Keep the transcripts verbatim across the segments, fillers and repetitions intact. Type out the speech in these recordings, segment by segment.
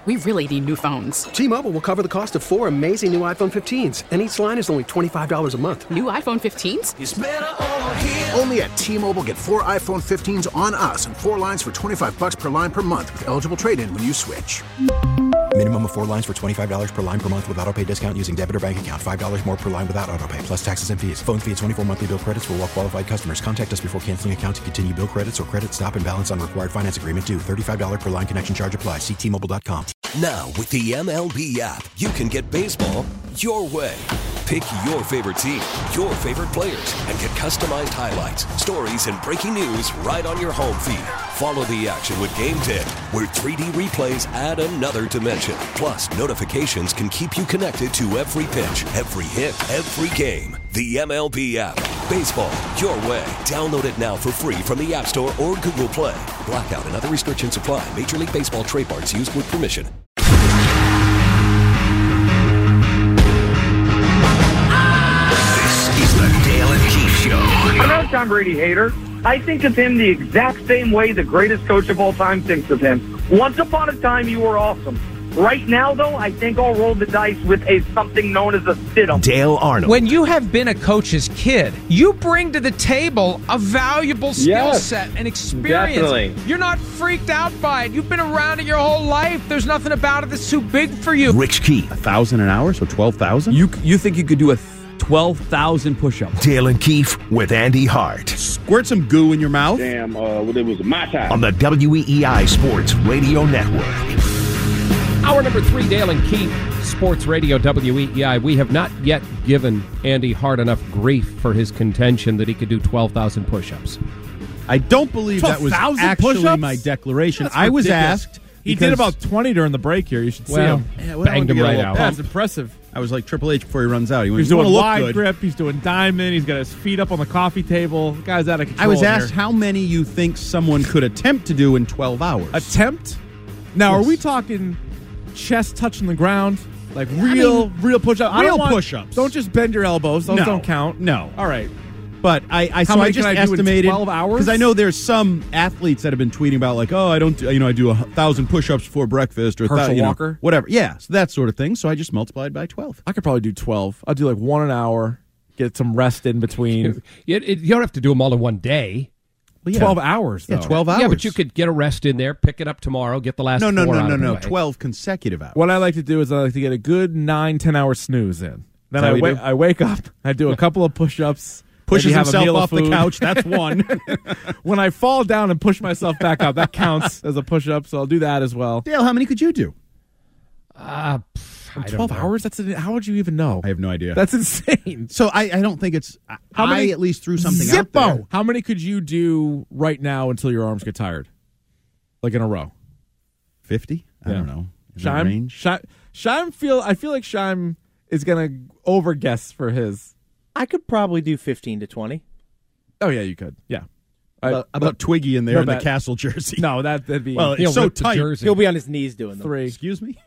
we really need new phones. T-Mobile will cover the cost of four amazing new iPhone fifteens, and each line is only twenty-five dollars a month. New iPhone fifteens? It's better over here. Only at T-Mobile, get four iPhone fifteens on us and four lines for twenty-five dollars per line per month with eligible trade-in when you switch. Minimum of four lines for twenty-five dollars per line per month with autopay discount using debit or bank account. five dollars more per line without autopay, plus taxes and fees. Phone fee at twenty-four monthly bill credits for well-qualified customers. Contact us before canceling account to continue bill credits or credit stop and balance on required finance agreement due. thirty-five dollars per line connection charge applies. See T Mobile dot com. Now, with the M L B app, you can get baseball your way. Pick your favorite team, your favorite players, and get customized highlights, stories, and breaking news right on your home feed. Follow the action with Game Day, where three D replays add another dimension. Plus, notifications can keep you connected to every pitch, every hit, every game. The M L B app. Baseball your way. Download it now for free from the App Store or Google Play. Blackout and other restrictions apply. Major League Baseball trademarks used with permission. I'm not a Tom Brady hater. I think of him the exact same way the greatest coach of all time thinks of him. Once upon a time, you were awesome. Right now, though, I think I'll roll the dice with a something known as a sit-em. Dale Arnold. When you have been a coach's kid, you bring to the table a valuable skill Yes, set and experience. definitely. You're not freaked out by it. You've been around it your whole life. There's nothing about it that's too big for you. Rich Keefe. A thousand an hour, so twelve thousand. You you think you could do a twelve thousand push-ups? Dale and Keefe with Andy Hart. Squirt some goo in your mouth. Damn, uh, it was my time. On the W E E I Sports Radio Network. Hour number three, Dale and Keefe, Sports Radio W E E I. We have not yet given Andy Hart enough grief for his contention that he could do twelve thousand push-ups. I don't believe that was actually push-ups? my declaration. That's I was ridiculous. asked. He did about twenty during the break here. You should see Well, him. Yeah, well, banged him right out. That's impressive. I was like Triple H before he runs out. He went, He's "You doing wanna look wide good." grip. He's doing diamond. He's got his feet up on the coffee table. The guy's out of control. I was in asked here. how many you think someone could attempt to do in twelve hours. Attempt? Now, Yes. are we talking chest touching the ground? Like real, I mean, real push-ups? I real don't want- push-ups. Don't just bend your elbows. Those No. don't count. No. All right. But I, I How so many I just can I do in estimated twelve hours? because I know there's some athletes that have been tweeting about like, oh, I don't, do, you know, I do a thousand push-ups before breakfast or a Herschel thou- you know, Walker? whatever. Yeah, so that sort of thing. So I just multiplied by twelve. I could probably do twelve. I'll do like one an hour, get some rest in between. You, it, you don't have to do them all in one day. Well, yeah. twelve hours, though. Yeah, twelve hours. Yeah, but you could get a rest in there, pick it up tomorrow, get the last No, no, four no, out no, of the no. way. Twelve consecutive hours. What I like to do is I like to get a good nine, ten hour snooze in. Then that I, what you wa- do? I wake up, I do a couple of push-ups. Pushes maybe have a himself meal of off the food. couch. That's one. When I fall down and push myself back up, that counts as a push-up, so I'll do that as well. Dale, how many could you do? Uh, pff, I don't twelve know. hours? That's a, how would you even know? I have no idea. That's insane. So I, I don't think it's. I, How many- I at least threw something out Zippo. there. How many could you do right now until your arms get tired? Like in a row? Fifty? I Yeah. don't know. Is that Shime, range? Shime, Shime feel. I feel like Shime is gonna over guess for his. I could probably do fifteen to twenty. Oh yeah, you could. Yeah. I- About, about Twiggy in there no in the bet. Castle jersey. No, that that'd be Well, it's He'll so rip the tight. jersey. He'll be on his knees doing them. three. Excuse me?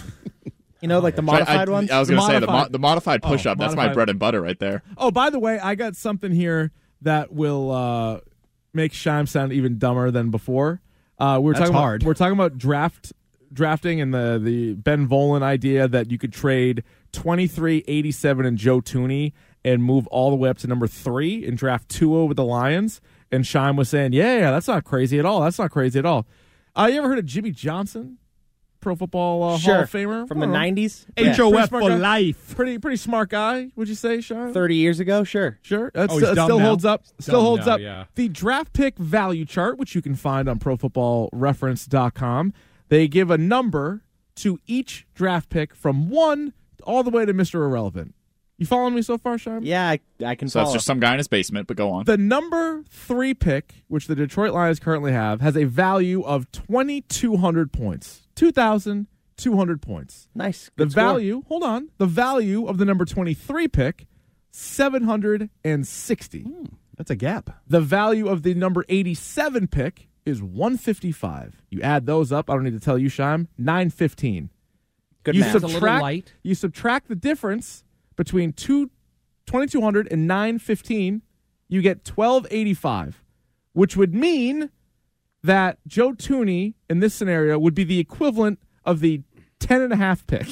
You know, like the modified I, ones? I was going to say the, mo- Modified. the modified Oh, push-up. That's my modified. bread and butter right there. Oh, by the way, I got something here that will uh, make Shime sound even dumber than before. Uh, we we're That's talking hard. About, we're talking about draft drafting and the the Ben Volen idea that you could trade twenty-three, eighty-seven, and Joe Tooney and move all the way up to number three and draft Tua with the Lions. And Shime was saying, yeah, yeah, that's not crazy at all. That's not crazy at all. Uh, you ever heard of Jimmy Johnson? Pro Football uh, Sure. Hall of Famer From the I don't know. nineties? H O Pretty F smart for guy. life. Pretty pretty smart guy, would you say, Shime? thirty years ago? Sure. Sure. That's Oh, he's still, dumb still now? holds up. Still Dumb holds now, up. yeah. The draft pick value chart, which you can find on pro football reference dot com, they give a number to each draft pick from one all the way to Mister Irrelevant. You following me so far, Shime? Yeah, I, I can So follow. that's just some guy in his basement, but go on. The number three pick, which the Detroit Lions currently have, has a value of twenty-two hundred points. two thousand two hundred points. Nice. The Good score. value, hold on, the value of the number twenty-three pick, seven hundred sixty. Hmm, that's a gap. The value of the number eighty-seven pick is one fifty-five. You add those up, I don't need to tell you, Shime, nine fifteen. Good you math. It's a little subtract, light. You subtract the difference between two, twenty-two hundred and nine fifteen, you get twelve eighty-five, which would mean that Joe Tooney in this scenario would be the equivalent of the ten and a half pick.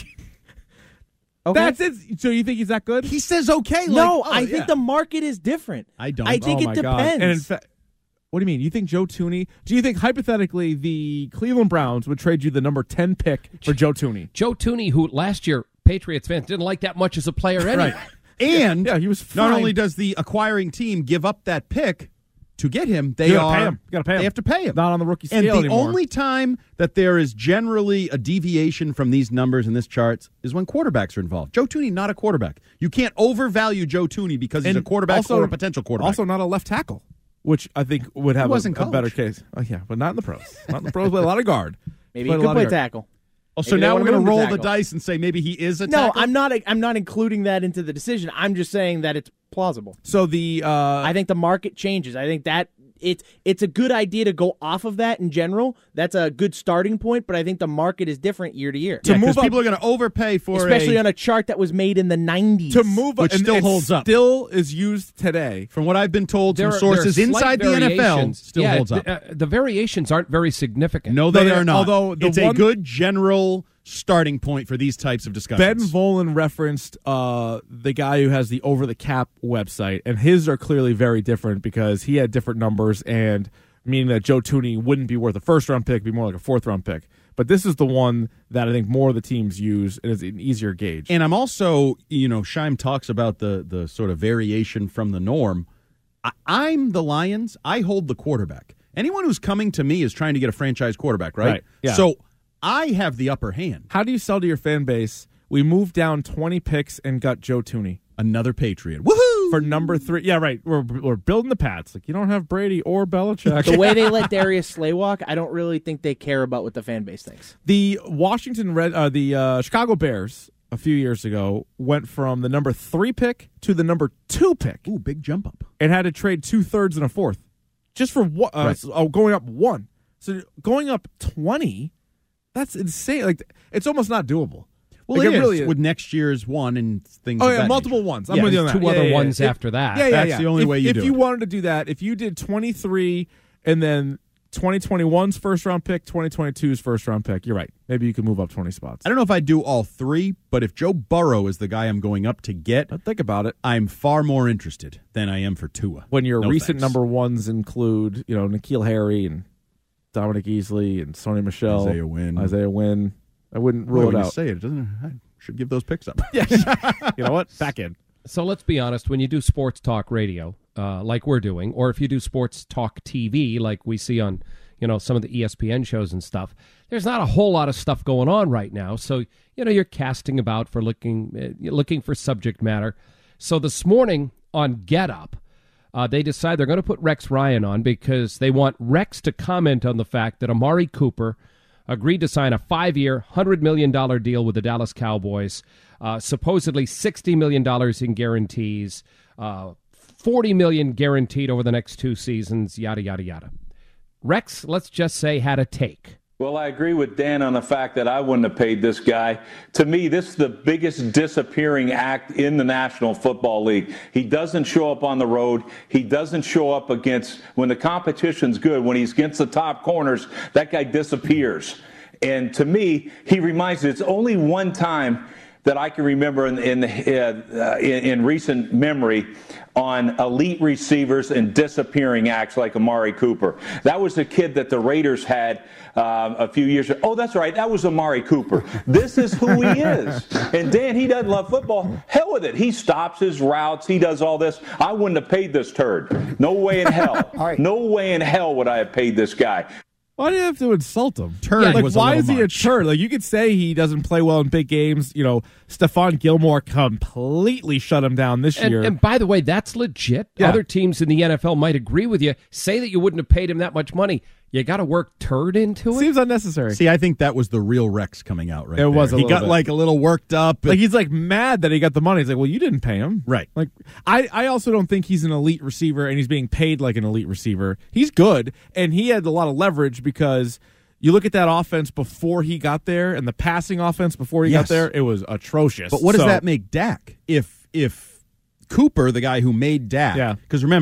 Okay. That's it. So you think he's that good? He says okay. Like, no, oh, I yeah. think the market is different. I don't. I think oh it my depends. God. And in fact, what do you mean? You think Joe Tooney? Do you think hypothetically the Cleveland Browns would trade you the number ten pick for Joe Tooney? Joe Tooney, who last year Patriots fans didn't like that much as a player anyway. Right. And yeah, he was not fine. only does the acquiring team give up that pick to get him, they You gotta are pay him. You gotta pay him. They have to pay him. Not on the rookie And scale the anymore. only time that there is generally a deviation from these numbers in this charts is when quarterbacks are involved. Joe Tooney, not a quarterback. You can't overvalue Joe Tooney because he's And a quarterback also- or a potential quarterback. Also, not a left tackle, which I think would have He was a, in a college. better case. Oh, yeah, but not in the pros. Not in the pros. Play a lot of guard. Maybe Played he a could lot of play guard. tackle. oh, so Maybe they now want we're him going to to roll the tackle. dice and say maybe he is a No, tackle? I'm not. I'm not including that into the decision. I'm just saying that it's plausible. So the uh, I think the market changes. I think that it's it's a good idea to go off of that in general. That's a good starting point, but I think the market is different year to year. Yeah, because people are going to overpay for especially a, on a chart that was made in the nineties. to move Which and still it holds up. Still is used today. From what I've been told There from are- there are sources slight inside the N F L, variations. still Yeah, holds up. The, uh, the variations aren't very significant. No, they No, are not. although the it's a one- good general starting point for these types of Ben discussions. Volen referenced uh, the guy who has the Over the Cap website, and his are clearly very different because he had different numbers, and meaning that Joe Tooney wouldn't be worth a first-round pick, be more like a fourth-round pick. But this is the one that I think more of the teams use, and is an easier gauge. And I'm also, you know, Scheim talks about the the sort of variation from the norm. I, I'm the Lions. I hold the quarterback. Anyone who's coming to me is trying to get a franchise quarterback, right? Right, yeah. So I have the upper hand. How do you sell to your fan base, we moved down twenty picks and got Joe Tooney? Another Patriot. Woohoo! For number three. Yeah, right. We're, we're building the Pats. Like, you don't have Brady or Belichick. The way they let Darius Slay walk, I don't really think they care about what the fan base thinks. The Washington Red, uh, the uh, Chicago Bears a few years ago went from the number three pick to the number two pick. Ooh, big jump up. And had to trade two thirds and a fourth, just for what? Uh, Right. so- oh, going up one. So going up twenty, that's insane. Like, it's almost not doable. Well, Like, it, it is, really is. with next year's one and things. Oh of yeah, that multiple nature. ones. I'm Yeah, with you on that. two Yeah, other yeah, yeah. ones If- after that. Yeah, yeah, That's yeah. the only if, way you if do you it. wanted to do that, if you did twenty-three and then twenty twenty-one's first round pick, twenty twenty-two's first round pick, you're right. Maybe you could move up twenty spots. I don't know if I do all three, but if Joe Burrow is the guy I'm going up to get, But think about it. I'm far more interested than I am for Tua. When your No recent thanks. number ones include, you know, N'Keal Harry and Dominic Easley and Sony Michel, Isaiah Wynn. Isaiah Wynn, I wouldn't Boy, rule when it you out. say it, it doesn't. I should give those picks up. Yeah, you know what? Back in. So let's be honest, when you do sports talk radio, uh, like we're doing, or if you do sports talk T V, like we see on, you know, some of the E S P N shows and stuff, there's not a whole lot of stuff going on right now. So, you know, you're casting about for looking, uh, looking for subject matter. So this morning on Get Up, uh, they decide they're going to put Rex Ryan on because they want Rex to comment on the fact that Amari Cooper agreed to sign a five-year, one hundred million dollars deal with the Dallas Cowboys, uh, supposedly sixty million dollars in guarantees, uh, forty million dollars guaranteed over the next two seasons, yada, yada, yada. Rex, let's just say, had a take. Well, I agree with Dan on the fact that I wouldn't have paid this guy. To me, this is the biggest disappearing act in the National Football League. He doesn't show up on the road. He doesn't show up against, when the competition's good, when he's against the top corners, that guy disappears. And to me, he reminds me, it's only one time that I can remember in in, uh, in in recent memory on elite receivers and disappearing acts like Amari Cooper. That was the kid that the Raiders had um, a few years ago. Oh, that's right. That was Amari Cooper. This is who he is. And Dan, he doesn't love football. Hell with it. He stops his routes. He does all this. I wouldn't have paid this turd. No way in hell. No way in hell would I have paid this guy. Why do you have to insult him? Turd like, was a why little is he much. a turd? Like, you could say he doesn't play well in big games. You know, Stephon Gilmore completely shut him down this And, year. and by the way, that's legit. Yeah. Other teams in the N F L might agree with you. Say that you wouldn't have paid him that much money. You got to work turd into it. Seems unnecessary. See, I think that was the real Rex coming out right It there. was a He little got bit. like a little worked up. Like, he's like mad that he got the money. He's like, well, you didn't pay him. Right. Like, I, I also don't think he's an elite receiver and he's being paid like an elite receiver. He's good, and he had a lot of leverage because you look at that offense before he got there and the passing offense before he Yes. got there, it was atrocious. But what does So- that make Dak? If if Cooper, the guy who made Dak, Yeah. because remember,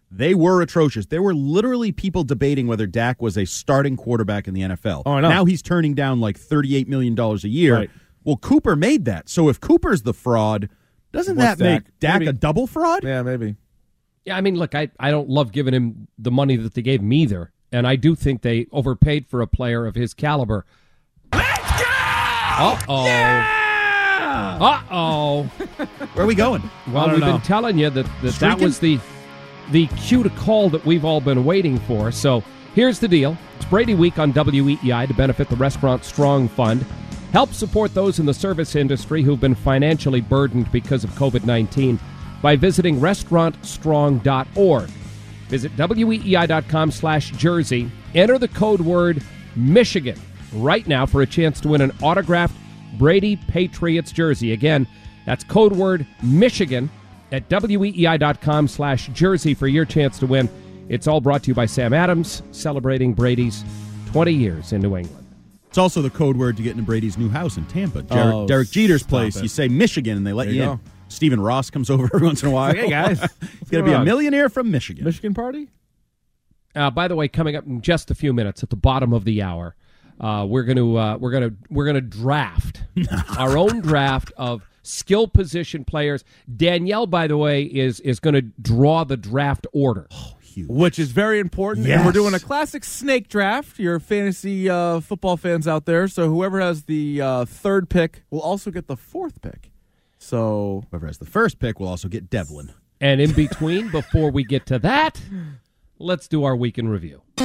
they were atrocious. There were literally people debating whether Dak was a starting quarterback in the N F L. Oh, I know. Now he's turning down like thirty-eight million dollars a year. Right. Well, Cooper made that. So if Cooper's the fraud, doesn't What's that make Dak? Dak Maybe. a double fraud? Yeah, maybe. Yeah, I mean, look, I, I don't love giving him the money that they gave him either. And I do think they overpaid for a player of his caliber. Let's go! Uh-oh. Yeah! Uh-oh. Where are we going? Well, we've know. been telling you that that, that Streaking? was the the cue to call that we've all been waiting for. So here's the deal. It's Brady Week on W E E I to benefit the Restaurant Strong Fund. Help support those in the service industry who've been financially burdened because of covid nineteen by visiting restaurant strong dot org. Visit W E E I dot com slash jersey. Enter the code word Michigan right now for a chance to win an autographed Brady Patriots jersey. Again, that's code word Michigan at W E E I dot com slash jersey for your chance to win. It's all brought to you by Sam Adams, celebrating Brady's twenty years in New England. It's also the code word to get into Brady's new house in Tampa. Derek, Oh, Derek Jeter's stop place. it. You say Michigan, and they let There you, you in. go. Stephen Ross comes over every once in a while. Hey, guys. He's going to be a millionaire from Michigan. Michigan party? Uh, by the way, coming up in just a few minutes at the bottom of the hour, uh, we're going to uh, we're going to we're going to draft our own draft of skill position players. Danielle, by the way, is is going to draw the draft order. Which is very important. Yes. And we're doing a classic snake draft. Your fantasy uh, football fans out there. So whoever has the uh, third pick will also get the fourth pick. So whoever has the first pick will also get Devlin. And in between, before we get to that, let's do our week in review. The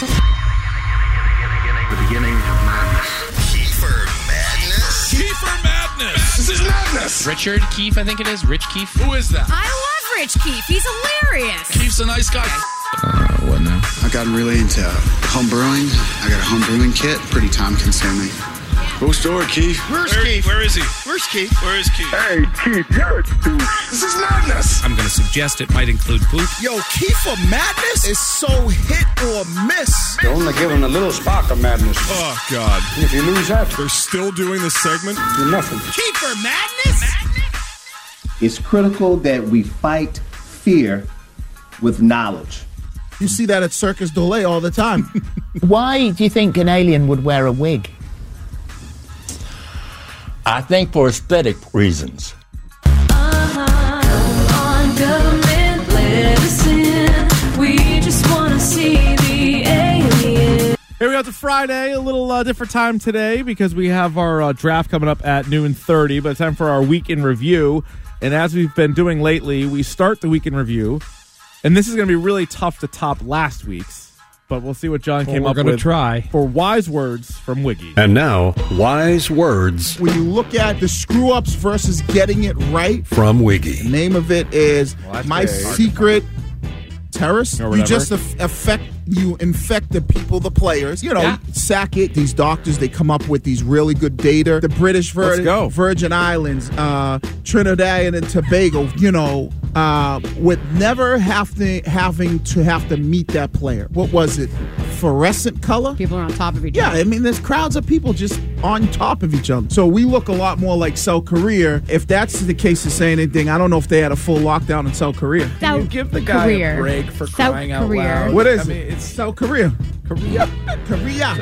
beginning of madness. Kiefer Madness. Kiefer Madness. This is madness. Richard Keefe, I think it is. Rich Keefe. Who is that? I love Rich Keefe. He's hilarious. Keefe's a nice guy. Uh, what now? I've gotten really into home brewing. I got a home brewing kit. Pretty time consuming. Go store, Keith. Where's where, Keith? Where is he? Where's Keith? Where is Keith? Hey, Keith, you're a douche. This is madness. I'm going to suggest it might include poop. Yo, Kiefer Madness is so hit or miss. You only give him a little spark of madness. Oh, God. And if you lose that, they're still doing this segment? You're nothing. Kiefer Madness? It's critical that we fight fear with knowledge. You see that at Circus D'Olay all the time. Why do you think an alien would wear a wig? I think for aesthetic reasons. Here we go to Friday, a little uh, different time today because we have our uh, draft coming up at noon thirty, but it's time for our week in review. And as we've been doing lately, we start the week in review, and this is going to be really tough to top last week's, but we'll see what John Well, came we're up gonna with try. for wise words from Wiggy. And now, wise words When you look at the screw-ups versus getting it right, from Wiggy. the name of it is Well, My that's great. Secret Terrorist. Or You whatever. just aff- affect, you infect the people, the players. You know, Yeah. sack it. These doctors, they come up with these really good data. The British Vir- Let's go. Virgin Islands, uh, Trinidad and Tobago, you know, uh, with never have to, having to have to meet that player. What was it? Fluorescent color? People are on top of each Yeah, other. I mean, there's crowds of people just on top of each other. So we look a lot more like South Korea. If that's the case to say anything, I don't know if they had a full lockdown in South Korea. South you give the guy Korea. a break for South crying out Korea. loud? What is I it? mean, it's South Korea. Korea. Korea.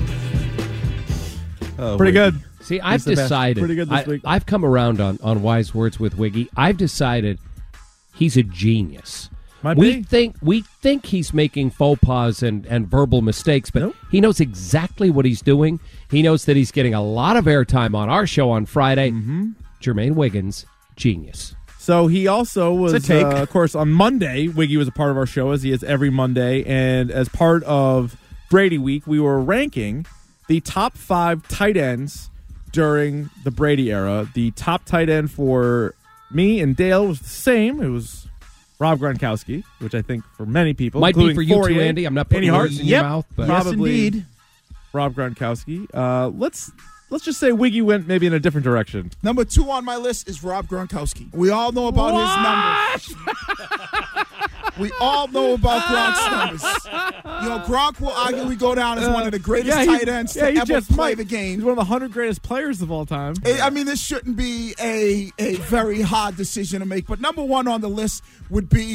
Oh, Pretty wait. good. See, I've He's the best. decided. Pretty good this I, week. I've come around on, on wise words with Wiggy. I've decided he's a genius. Might we be. think we think he's making faux pas and, and verbal mistakes, but Nope. he knows exactly what he's doing. He knows that he's getting a lot of airtime on our show on Friday. Mm-hmm. Jermaine Wiggins, genius. So he also was, It's a take. uh, of course, on Monday, Wiggy was a part of our show, as he is every Monday. And as part of Brady Week, we were ranking the top five tight ends during the Brady era. The top tight end for me and Dale was the same. It was Rob Gronkowski, which I think for many people, Might be including for you too, Fourier, Andy. I'm not putting Andy words Hart, in your yep, mouth, but Yes, probably indeed. Rob Gronkowski. Uh, let's let's just say Wiggy went maybe in a different direction. Number two on my list is Rob Gronkowski. We all know about his numbers. We all know about Gronk's numbers. You know, Gronk will arguably go down as one of the greatest Yeah, he- tight ends yeah, to he ever just play might. the game. He's one of the hundred greatest players of all time. I I mean, this shouldn't be a, a very hard decision to make. But number one on the list would be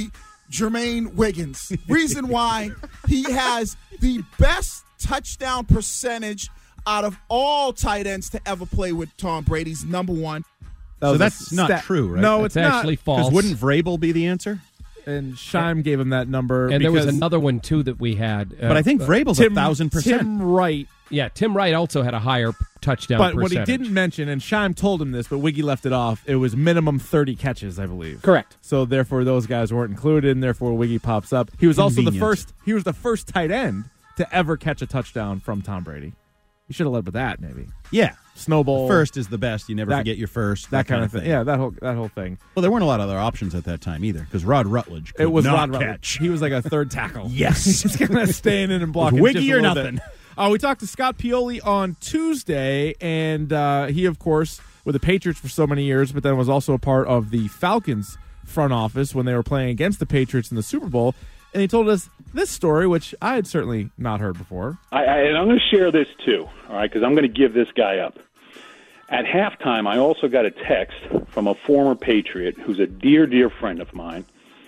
Jermaine Wiggins. Reason why he has the best touchdown percentage out of all tight ends to ever play with Tom Brady. He's number one. That so that's not stat. true, right? No, it's it's actually not. false. Because wouldn't Vrabel be the answer? And Scheim gave him that number. And there was another one, too, that we had. Uh, but I think Vrabel's Tim, a thousand percent. Tim Wright. Yeah, Tim Wright also had a higher touchdown but percentage. But what he didn't mention, and Scheim told him this, but Wiggy left it off, it was minimum thirty catches, I believe. Correct. So therefore those guys weren't included, and therefore Wiggy pops up. He was also the Convenient. first he was the first tight end to ever catch a touchdown from Tom Brady. You should have led with that, maybe. Yeah. Snowball. First is the best. You never that, forget your first. That, that kind, kind of thing. thing. Yeah, that whole that whole thing. Well, there weren't a lot of other options at that time either, because Rod Rutledge could it was not Rod catch. Rutledge. He was like a third tackle. Yes. He's going to stand in and block him Wiggy just or a little nothing. Bit. Uh, we talked to Scott Pioli on Tuesday, and uh, he, of course, with the Patriots for so many years, but then was also a part of the Falcons front office when they were playing against the Patriots in the Super Bowl. And he told us this story, which I had certainly not heard before. I, I, and I'm going to share this, too, all right, because I'm going to give this guy up. At halftime, I also got a text from a former Patriot who's a dear, dear friend of mine,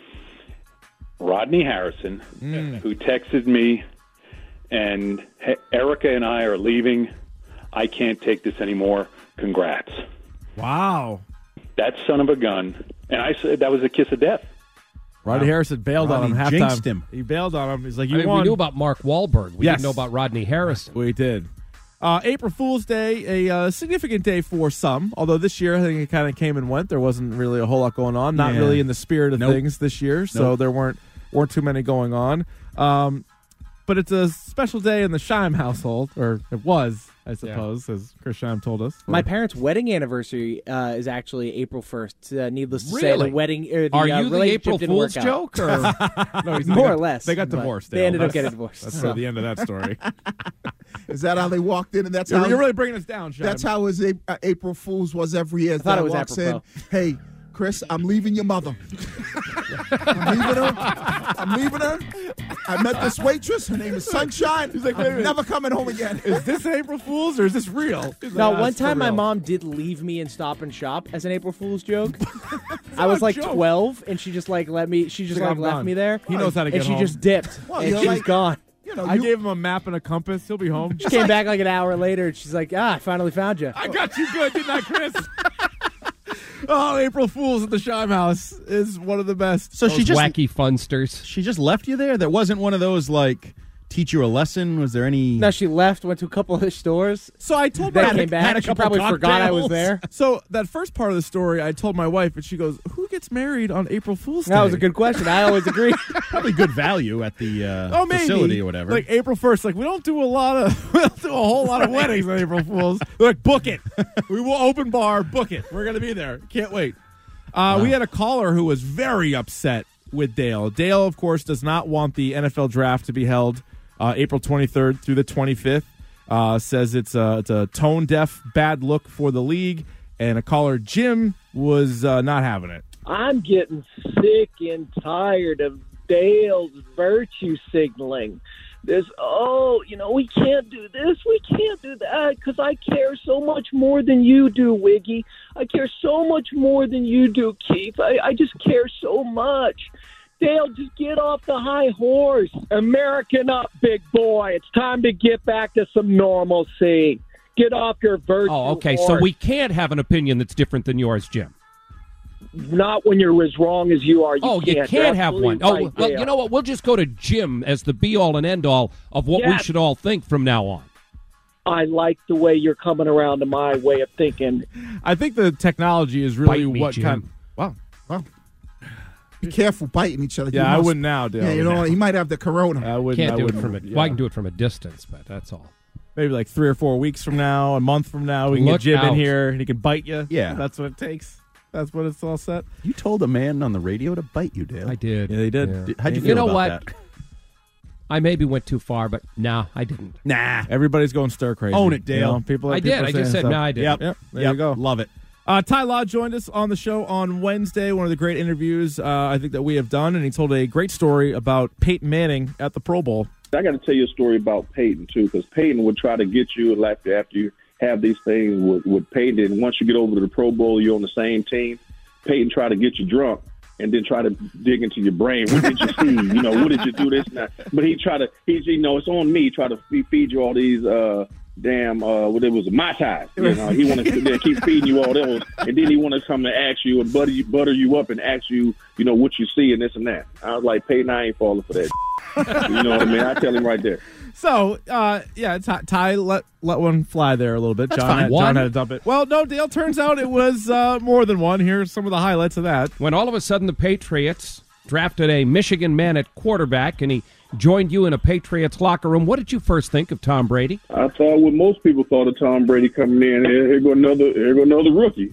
Rodney Harrison, mm. who texted me, and Erica and I are leaving. I can't take this anymore. Congrats. Wow. That son of a gun. And I said that was a kiss of death. Rodney wow. Harrison bailed Rodney on him halftime. Jinxed him. He bailed on him. He's like, you I mean, won. we knew about Mark Wahlberg. We yes. didn't know about Rodney Harrison. We did. Uh, April Fool's Day, a uh, significant day for some, although this year I think it kind of came and went. There wasn't really a whole lot going on. Not yeah. really in the spirit of nope. things this year, so nope. there weren't weren't too many going on. Um, but it's a special day in the Scheim household, or it was, I suppose, yeah. as Chris Scheim told us. My parents' wedding anniversary uh, is actually April first. Uh, needless to really? say, the wedding. Er, the, Are uh, you the April Fool's joke? Or? no, more got, or less. They got divorced. They ended that's, up getting divorced. That's so. the end of that story. Is that how they walked in? And that's you're, how you're really bringing us down, Scheim. That's how his uh, April Fool's was every year. I thought it was walks apropos. in, hey, Chris, I'm leaving your mother. I'm leaving her. I'm leaving her. I met this waitress. Her name is Sunshine. He's like, I'm never coming home again. Is this April Fool's or is this real? Now, like, one time my mom did leave me in Stop and Shop as an April Fool's joke. I was like joke. twelve, and she just like let me. She just like, like left gone. me there. He knows how to get and home. she just dipped, Well, and you're she's like- gone. You know, I you, gave him a map and a compass. He'll be home. She came back like an hour later, and she's like, "Ah, I finally found you." I got you good, didn't I, Chris? Oh, April Fool's at the Scheim house is one of the best. So Those she just wacky funsters. She just left you there. That wasn't one of those like teach you a lesson. Was there any? No, she left, went to a couple of stores. So I told Then my came back. had a She couple probably forgot I was cocktails. there. So that first part of the story, I told my wife, and she goes, "Who gets married on April Fool's Day?" That was a good question. I always agree. Probably good value at the uh, oh, maybe. facility or whatever. Like April first, like we don't do a lot of, we don't do a whole lot of weddings on April Fool's. They're like, book it. We will open bar, book it. We're gonna be there. Can't wait. Uh, Wow. We had a caller who was very upset with Dale. Dale, of course, does not want the N F L draft to be held uh, April twenty-third through the twenty-fifth. Uh, says it's a, it's a tone-deaf, bad look for the league. And a caller, Jim, was uh, not having it. I'm getting sick and tired of Dale's virtue signaling. This, oh, you know, we can't do this, we can't do that, because I care so much more than you do, Wiggy. I care so much more than you do, Keith. I, I just care so much. Dale, just get off the high horse. American up, big boy. It's time to get back to some normalcy. Get off your virtue Oh, okay. horse. So we can't have an opinion that's different than yours, Jim. Not when you're as wrong as you are. You oh, can't. you can't have one. Absolutely Oh, right, well, Dale. you know what? We'll just go to Jim as the be-all and end-all of what we Yes. should all think from now on. I like the way you're coming around to my way of thinking. I think the technology is really Bite me, what Jim. kind. Wow. well, be careful biting each other. Yeah, You I must- wouldn't now, Dale. Yeah, you know, he might have the corona. I wouldn't. Can't I do it wouldn't, from a. yeah. Well, I can do it from a distance, but that's all. Maybe like three or four weeks from now, a month from now, we can Look get Jim out. in here and he can bite you. Yeah. That's what it takes. That's what it's all set. You told a man on the radio to bite you, Dale. I did. Yeah, they did. Yeah. How'd you You feel know about what? that? I maybe went too far, but no, I didn't. Nah. Everybody's going stir crazy. Own it, Dale. You know, people, I people did. are I saying just said stuff. no, I didn't. Yep. Yep. There Yep. you go. Love it. Uh, Ty Law joined us on the show on Wednesday, one of the great interviews uh, I think that we have done, and he told a great story about Peyton Manning at the Pro Bowl. I got to tell you a story about Peyton, too, because Peyton would try to get you after, after you have these things with, with Peyton. And once you get over to the Pro Bowl, you're on the same team. Peyton tried to get you drunk. and then try to dig into your brain. What did you see? You know, what did you do this and that? But he try to, he's, you know, it's on me, try to feed, feed you all these, uh, damn, uh, what it was, Mai Tais. You know, he want to keep feeding you all those, and then he want to come to ask you and butter you, butter you up and ask you, you know, what you see and this and that. I was like, Peyton, I ain't falling for that. You know what I mean? I tell him right there. So, uh, yeah, Ty, Ty let let one fly there a little bit. That's John, fine. had, One? John had to dump it. Well, no, Dale, turns out it was uh, more than one. Here's some of the highlights of that. When all of a sudden the Patriots drafted a Michigan man at quarterback and he joined you in a Patriots locker room, what did you first think of Tom Brady? I thought what most people thought of Tom Brady coming in. Here, here go another, here go another rookie.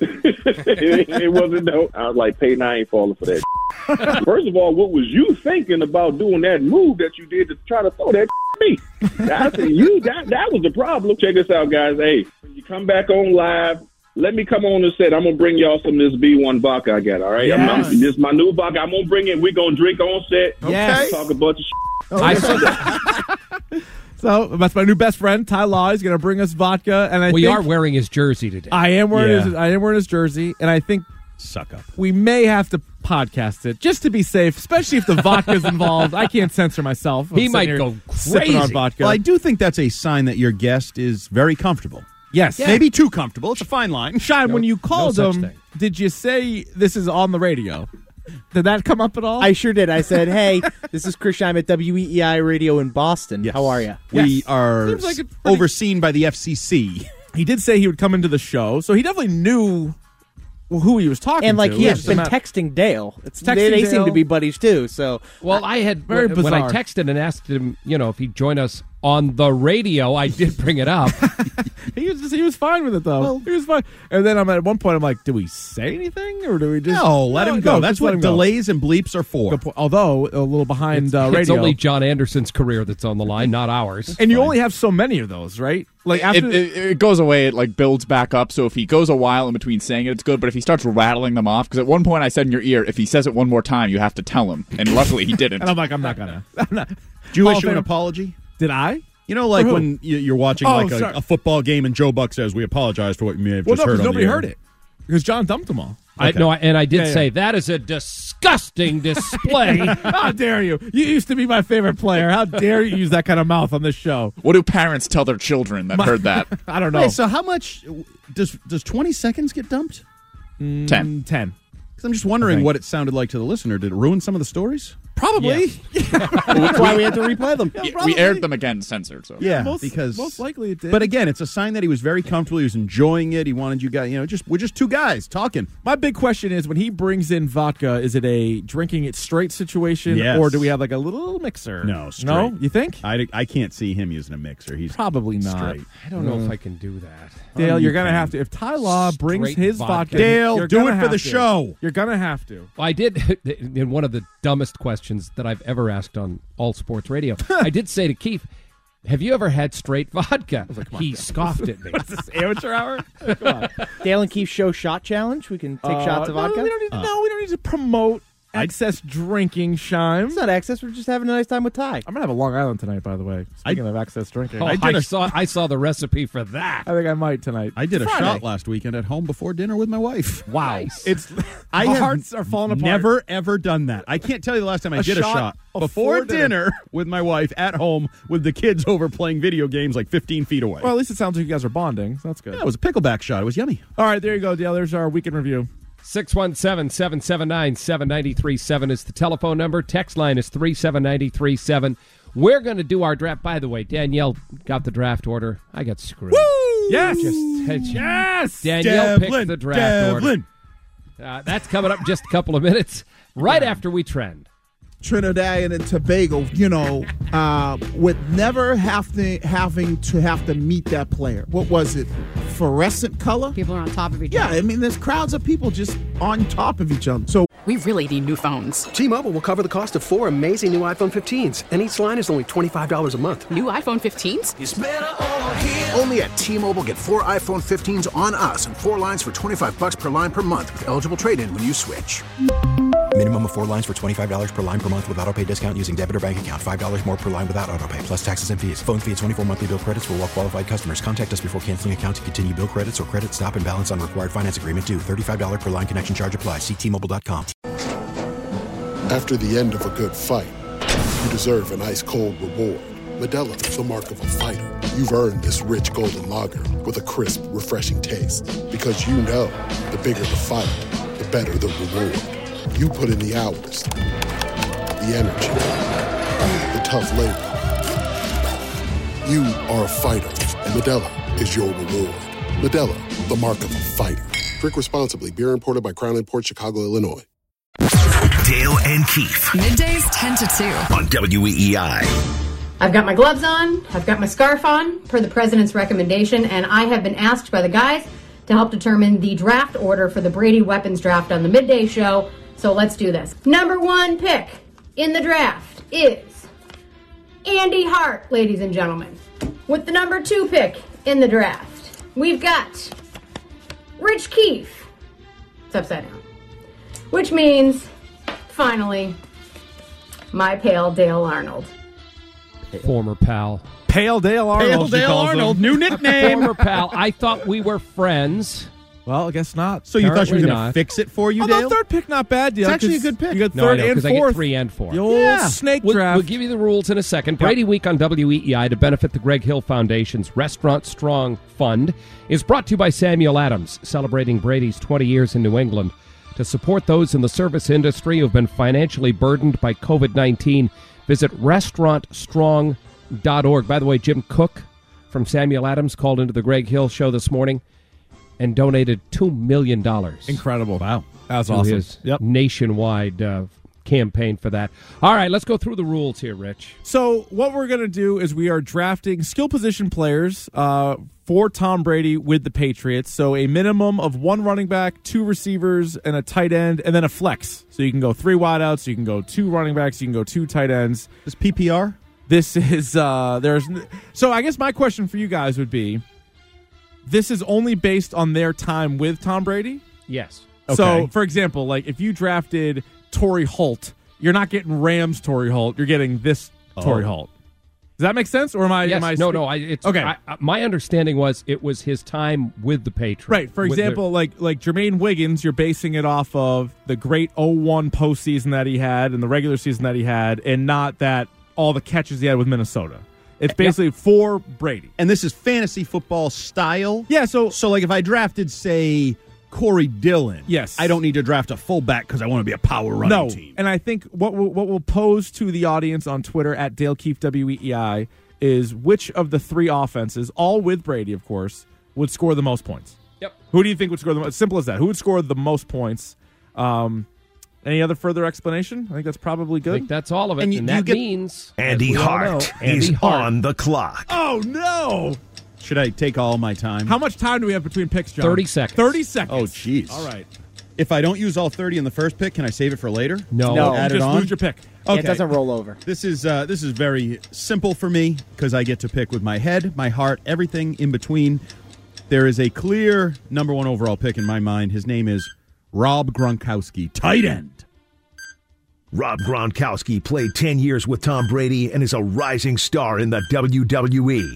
it, it wasn't no. I was like, Peyton, I ain't falling for that. First of all, what was you thinking about doing that move that you did to try to throw that at me? I said, you that that was the problem. Check this out, guys. Hey, when you come back on live, let me come on and set. I'm gonna bring y'all some of this B one vodka I got. All right, Yes. I'm, I'm, this is my new vodka. I'm gonna bring it. We're gonna drink on set. Yes. Talk a bunch of shit. I saw So that's my new best friend, Ty Law. He's going to bring us vodka, and I we think are wearing his jersey today. I am wearing Yeah. his. I am wearing his jersey, and I think Suck up. we may have to podcast it just to be safe, especially if the vodka's involved. I can't censor myself. I'm He sitting might here go sipping on crazy. vodka. Well, I do think that's a sign that your guest is very comfortable. yes, Maybe too comfortable. It's a fine line. Shine, No- when you no called such him, thing. did you say this is on the radio? Did that come up at all? I sure did. I said, hey, this is Chris Scheim at W E E I Radio in Boston. Yes. How are you? We Yes. are Seems like it's pretty- overseen by the F C C. He did say he would come into the show, so he definitely knew who he was talking And like to. he It's has just been a matter- texting Dale. It's Texting they, they Dale. seem to be buddies too. So Well, I had Very when, when I bizarre. texted and asked him, you know, if he'd join us on the radio, I did bring it up. He was just, he was fine with it though. he was fine. And then I'm at one point I'm like, do we say anything or do we just No, let him go. no, That's just let what him go. delays and bleeps are for. Good point. Although a little behind It's, uh, it's radio, only John Anderson's career that's on the line, not ours. and you only have so many of those, right? Like after It, it, it goes away, it like builds back up. So if he goes a while in between saying it, it's good. But if he starts rattling them off, because at one point I said in your ear, if he says it one more time, you have to tell him. And luckily he didn't. and I'm like, I'm not gonna. I'm not. Did you Hall of issue an Famer. apology? Did I? You know, like For who? when you- you're watching Oh, like a, sorry. a football game and Joe Buck says, "We apologize for what you may have Well, just no, heard." because on nobody the air." heard it because John dumped them all. I, no, I, and I did Yeah, yeah. say that is a disgusting display. How dare you? You used to be my favorite player. How dare you use that kind of mouth on this show? What do parents tell their children that heard that? I don't know. Hey, so how much does does twenty seconds get dumped? Mm, Ten. Ten. Because I'm just wondering Okay. what it sounded like to the listener. Did it ruin some of the stories? Probably. that's why we had to replay them. Y- we aired them again, censored. So Yeah, most, because most likely it did. But again, it's a sign that he was very comfortable. He was enjoying it. He wanted you guys, you know, just we're just two guys talking. my big question is, when he brings in vodka, is it a drinking it straight situation, Yes. or do we have like a little mixer? No, straight. No, you think? I, I can't see him using a mixer. He's Probably not. straight. I don't know if I can do that. Dale, Um, you're you gonna can. have to. If Ty Law brings Straight his vodka. vodka, Dale, you're do gonna it for have the to. show. You're gonna have to. Well, I did, in one of the dumbest questions that I've ever asked on All Sports Radio, I did say to Keith, have you ever had straight vodka? he scoffed at me. Is this amateur hour? Come on. Dale and Keith show shot challenge. We can take Uh, shots of no, vodka. we don't need to, no, we don't need to promote excess drinking, Shime. It's not access. We're just having a nice time with Ty. I'm gonna have a Long Island tonight, by the way. Speaking of excess drinking, Oh, I I, did a- saw I saw the recipe for that. I think I might tonight. I did a Friday. shot last weekend at home before dinner with my wife. Wow, Nice. it's I our have hearts are falling apart. Never ever done that. I can't tell you the last time I A did a shot shot before before dinner with my wife at home with the kids over playing video games like fifteen feet away. Well, at least it sounds like you guys are bonding. So that's good. yeah, it was a pickleback shot. It was yummy. All right, there you go, Dale. There's our weekend review. six one seven, seven seven nine, seven nine three seven is the telephone number. Text line is three seven nine three seven. We're going to do our draft. By the way, Danielle got the draft order. I got screwed. Yes, Just, yes. Danielle Devlin, picked the draft Devlin. order. Uh, that's coming up in just a couple of minutes, right after we trend. Trinidad and Tobago, you know, uh, with never have to, having to have to meet that player. What was it? Fluorescent color? People are on top of each Yeah, other. I mean, there's crowds of people just on top of each other. So We really need new phones. T-Mobile will cover the cost of four amazing new iPhone fifteens, and each line is only twenty-five dollars a month. New iPhone fifteens? Only at T-Mobile, get four iPhone fifteens on us and four lines for twenty-five bucks per line per month with eligible trade-in when you switch. Minimum of four lines for twenty-five dollars per line per month with autopay discount using debit or bank account. five dollars more per line without autopay, plus taxes and fees. Phone fee at twenty-four monthly bill credits for well-qualified customers. Contact us before canceling account to continue bill credits or credit stop and balance on required finance agreement due. thirty-five dollars per line connection charge applies. See T Mobile dot com. After the end of a good fight, you deserve an ice-cold reward. Modelo, the mark of a fighter. You've earned this rich golden lager with a crisp, refreshing taste. Because you know, the bigger the fight, the better the reward. You put in the hours, the energy, the tough labor. You are a fighter, and Modelo is your reward. Modelo, the mark of a fighter. Drink responsibly. Beer imported by Crown Imports, Chicago, Illinois. Dale and Keefe. Middays ten to two. On W E E I. I've got my gloves on, I've got my scarf on, per the president's recommendation, and I have been asked by the guys to help determine the draft order for the Brady weapons draft on the midday show. So let's do this. Number one pick in the draft is Andy Hart, ladies and gentlemen. With the number two pick in the draft, we've got Rich Keefe. It's upside down. Which means, finally, my pal Dale Arnold. Former pal. Pale Dale Arnold. Pale Dale Arnold, new nickname. Former pal. I thought we were friends. Well, I guess not. So you thought she was Apparently going to not. fix it for you, Oh, Dale? no, third pick, not bad, Dale. It's actually a 'cause good pick. You got No, I third know, and because I fourth. get three and four. The old Yeah. snake We'll, draft. we'll give you the rules in a second. Brady Week on W E E I to benefit the Greg Hill Foundation's Restaurant Strong Fund is brought to you by Samuel Adams, celebrating Brady's twenty years in New England. To support those in the service industry who have been financially burdened by covid nineteen, visit restaurant strong dot org. By the way, Jim Cook from Samuel Adams called into the Greg Hill show this morning and donated two million dollars. Incredible. Wow. That's to awesome. his Yep. nationwide uh, campaign for that. All right, let's go through the rules here, Rich. So what we're going to do is we are drafting skill position players uh, for Tom Brady with the Patriots. So a minimum of one running back, two receivers, and a tight end, and then a flex. So you can go three wideouts, you can go two running backs, you can go two tight ends. This P P R? This is uh, there's so I guess my question for you guys would be: this is only based on their time with Tom Brady. Yes. So, Okay. for example, like if you drafted Torrey Holt, you're not getting Rams Torrey Holt. You're getting this Torrey Oh. Holt. Does that make sense? Or am I? Yes, am I no, no. I, it's, okay. I, I- my understanding was it was his time with the Patriots. Right. For With the- example, like like Jermaine Wiggins, you're basing it off of the great oh one postseason that he had and the regular season that he had, and not that all the catches he had with Minnesota. It's basically for Brady. And this is fantasy football style? Yeah, so So like if I drafted, say, Corey Dillon, yes, I don't need to draft a fullback because I want to be a power running no. team. And I think what we'll, what we'll pose to the audience on Twitter at Dale Keefe W E E I is which of the three offenses, all with Brady, of course, would score the most points. Yep. Who do you think would score the most? Simple as that. Who would score the most points? Um, any other further explanation? I think that's probably I good. think that's all of it. And And, you- you that get- means Andy as we all Hart know, is Andy Hart. on the clock. Oh, no. Should I take all my time? How much time do we have between picks, John? thirty seconds. thirty seconds. Oh, jeez. All right. If I don't use all thirty in the first pick, can I save it for later? No. No. Add You it just on? lose your pick. Okay. It doesn't roll over. This is uh, this is very simple for me because I get to pick with my head, my heart, everything in between. There is a clear number one overall pick in my mind. His name is Rob Gronkowski, tight end. Rob Gronkowski played ten years with Tom Brady and is a rising star in the W W E.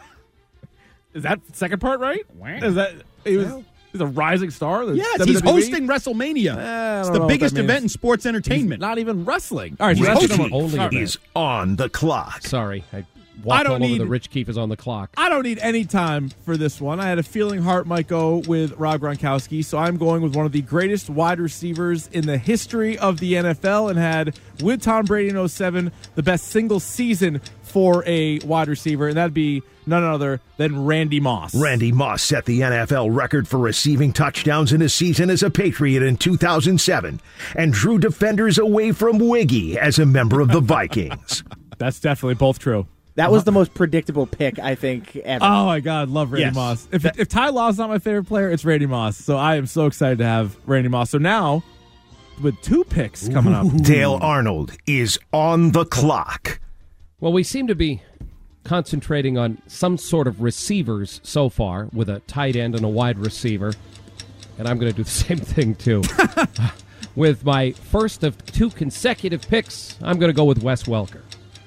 Is that second part right? Is that he was he's a rising star? The Yes, W W E? he's hosting WrestleMania. Eh, I it's don't the know what biggest that means. event in sports entertainment. Not even wrestling. All right, so Rich that's Keefe number only All right. is on the clock. Sorry, I I walked don't all over need- the Rich Keefe is on the clock. I don't need any time for this one. I had a feeling Hart might go with Rob Gronkowski, so I'm going with one of the greatest wide receivers in the history of the N F L and had, with Tom Brady in oh seven, the best single season for a wide receiver, and that'd be none other than Randy Moss. Randy Moss set the N F L record for receiving touchdowns in a season as a Patriot in two thousand seven and drew defenders away from Wiggy as a member of the Vikings. That's definitely both true. That was the most predictable pick, I think, ever. Oh my God, love Randy Yes. Moss. If if Ty Law's not my favorite player, it's Randy Moss. So I am so excited to have Randy Moss. So now, with two picks coming up, Dale Arnold is on the clock. Well, we seem to be concentrating on some sort of receivers so far with a tight end and a wide receiver. And I'm going to do the same thing, too. With my first of two consecutive picks, I'm going to go with Wes Welker.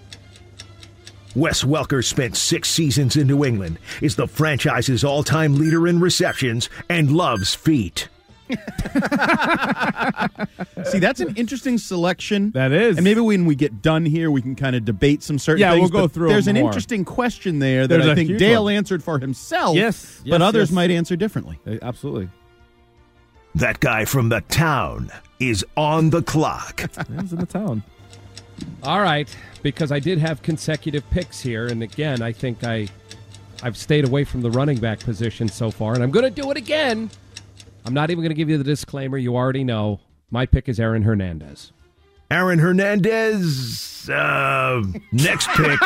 Wes Welker spent six seasons in New England, is the franchise's all-time leader in receptions, and loves feet. See, that's an interesting selection. That is. And maybe when we get done here, we can kind of debate some certain Yeah, things. we'll go but through There's them an more. interesting question there that There's I a think huge Dale one. answered for himself. Yes, but yes, others yes. might answer differently. Uh, Absolutely. That guy from the town is on the clock. He's in the town. All right, because I did have consecutive picks here, and again, I think I, I've stayed away from the running back position so far, and I'm going to do it again. I'm not even going to give you the disclaimer. You already know. My pick is Aaron Hernandez. Aaron Hernandez, uh, next pick.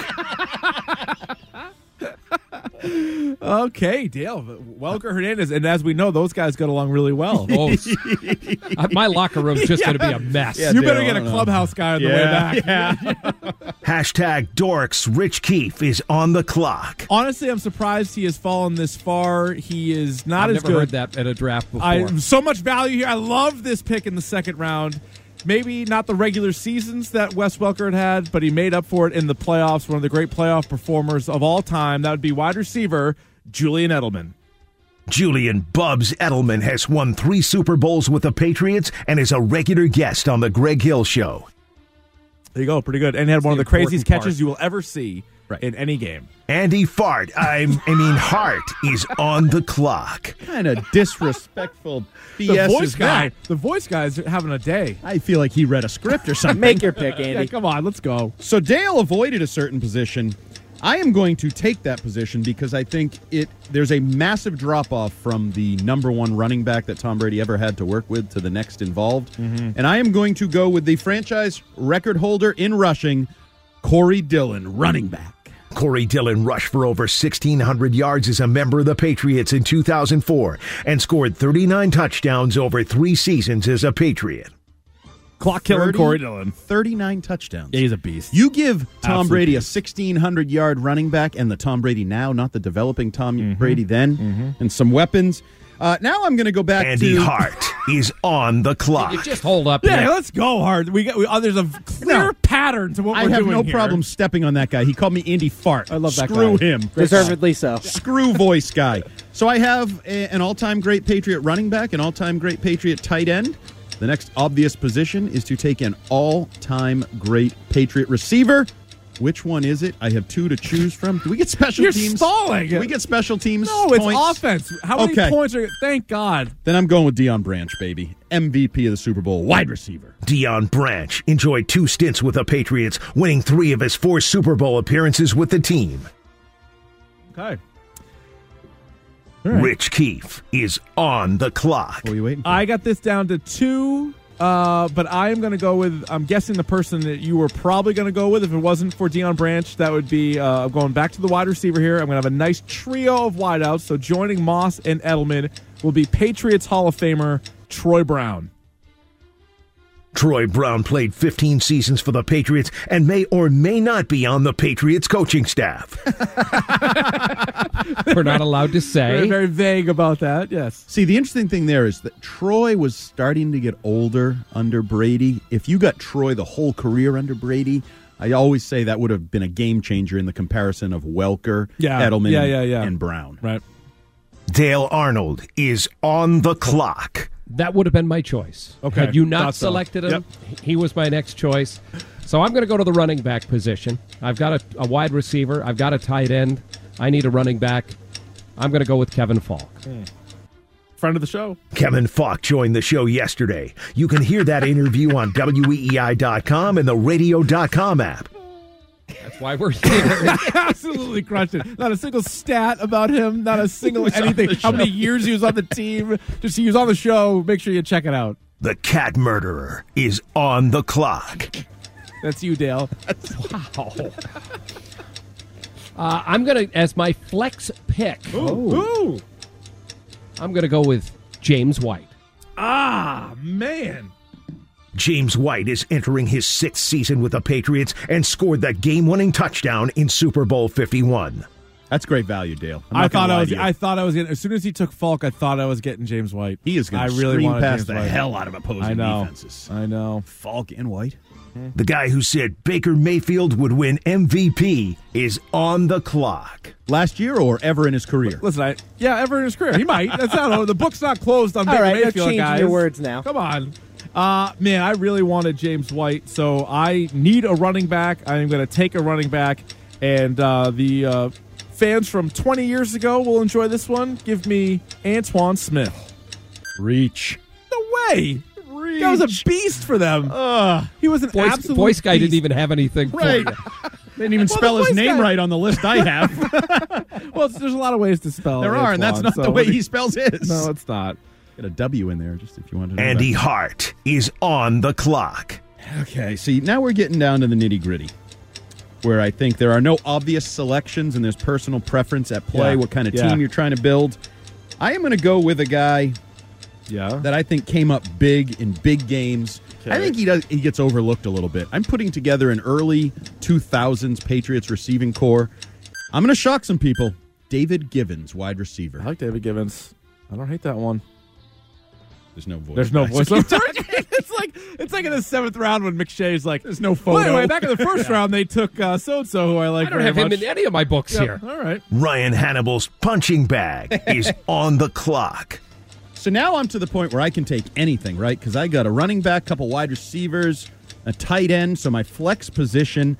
Okay, Dale. Welker Hernandez. And as we know, those guys got along really well. Oh, my locker room's just going to be a mess. Yeah, you better get a clubhouse guy on the way back. Yeah. Hashtag Dorks. Rich Keefe is on the clock. Honestly, I'm surprised he has fallen this far. He is not I've as never good. heard that at a draft before. I so much value here. I love this pick in the second round. Maybe not the regular seasons that Wes Welker had had, but he made up for it in the playoffs. One of the great playoff performers of all time. That would be wide receiver Julian Edelman. Julian Bubbs Edelman has won three Super Bowls with the Patriots and is a regular guest on the Greg Hill Show. There you go. Pretty good. And he had That's one of the the craziest important catches part. you will ever see in any game. Andy Fart, I'm, I mean Hart, is on the clock. Kind of disrespectful B The S voice is guy. that? The voice guy is having a day. I feel like he read a script or something. Make your pick, Andy. Yeah, come on, let's go. So Dale avoided a certain position. I am going to take that position because I think it. There's a massive drop-off from the number one running back that Tom Brady ever had to work with to the next involved. Mm-hmm. And I am going to go with the franchise record holder in rushing, Corey Dillon, running back. Corey Dillon rushed for over sixteen hundred yards as a member of the Patriots in two thousand four and scored thirty-nine touchdowns over three seasons as a Patriot. Clock killing thirty Corey Dillon. thirty-nine touchdowns. Yeah, he's a beast. You give Tom Absolute Brady beast. a sixteen hundred yard running back and the Tom Brady now, not the developing Tom Mm-hmm. Brady then, and some weapons. Uh, now I'm going to go back Andy to Hart is on the clock. You just hold up Yeah, here. let's go hard. We got. We, oh, there's a clear No. pattern to what I we're have doing no here. problem stepping on that guy. He called me Andy Fart. I love that Screw guy. him. Deservedly so. Screw voice guy. So I have a, an all-time great Patriot running back, an all-time great Patriot tight end. The next obvious position is to take an all-time great Patriot receiver. Which one is it? I have two to choose from. Do we get special You're teams? stalling. Do we get special teams? No, it's points? offense. How many Okay. points are? Thank God. Then I'm going with Deion Branch, baby. M V P of the Super Bowl, wide receiver. Deion Branch enjoyed two stints with the Patriots, winning three of his four Super Bowl appearances with the team. Okay. Rich Keefe is on the clock. What are you waiting for? I got this down to two, uh, but I am going to go with, I'm guessing the person that you were probably going to go with if it wasn't for Deion Branch, that would be, uh, I'm going back to the wide receiver here. I'm going to have a nice trio of wideouts, so joining Moss and Edelman will be Patriots Hall of Famer Troy Brown. Troy Brown played fifteen seasons for the Patriots and may or may not be on the Patriots coaching staff. We're not allowed to Very, say. very vague about that, yes. See, the interesting thing there is that Troy was starting to get older under Brady. If you got Troy the whole career under Brady, I always say that would have been a game changer in the comparison of Welker, Yeah, Edelman, yeah, yeah, yeah. and Brown. Right. Dale Arnold is on the clock. That would have been my choice. Okay, Had you not thought so. selected him, Yep. he was my next choice. So I'm going to go to the running back position. I've got a, a wide receiver. I've got a tight end. I need a running back. I'm going to go with Kevin Falk. Friend of the show. Kevin Falk joined the show yesterday. You can hear that interview on W E E I dot com and the radio dot com app. That's why we're here. Absolutely crushed it. Not a single stat about him. Not a single anything. How many years he was on the team. Just he was on the show. Make sure you check it out. The cat murderer is on the clock. That's you, Dale. Wow. Uh, I'm going to, as my flex pick, Ooh. Ooh. I'm going to go with James White. Ah, man. James White is entering his sixth season with the Patriots and scored that game-winning touchdown in Super Bowl fifty-one. That's great value, Dale. I'm I not thought gonna I lie was. to you. I thought I was getting. As soon as he took Falk, I thought I was getting James White. He is going I to really screen wanted past James the White. hell out of opposing I know. defenses. I know. Falk and White. The guy who said Baker Mayfield would win M V P is on the clock. Last year or ever in his career? Listen, I, yeah, ever in his career. He might. That's not. The book's not closed on All Baker right, you're Mayfield, changing guys. your words now. Come on. Uh, man, I really wanted James White, so I need a running back. I'm going to take a running back, and uh, the uh, fans from twenty years ago will enjoy this one. Give me Antoine Smith. Reach. No way. That was a beast for them. Uh, he was an Voice, absolute voice guy beast. didn't even have anything Right. for you. Didn't even Well, spell the his voice name guy- right on the list I have. Well, it's, there's a lot of ways to spell There are, and that's Antoine, not so the way let me- he spells his. No, it's not. Got a W in there, just if you wanted to know Andy that. Hart is on the clock. Okay, see, now we're getting down to the nitty-gritty, where I think there are no obvious selections and there's personal preference at play, Yeah. what kind of Yeah. team you're trying to build. I am going to go with a guy Yeah. that I think came up big in big games. I Okay. think he does. He gets overlooked a little bit. I'm putting together an early two thousands Patriots receiving core. I'm going to shock some people. David Givens, wide receiver. I like David Givens. I don't hate that one. There's no voice. There's no back. voice. It's like it's like in the seventh round when McShay's like, There's no Well, photo. anyway, back in the first round, they took uh, so-and-so, who I like I don't very have him much. in any of my books Yeah, here. All right. Ryan Hannibal's punching bag is on the clock. So now I'm to the point where I can take anything, right? Because I got a running back, couple wide receivers, a tight end. So my flex position,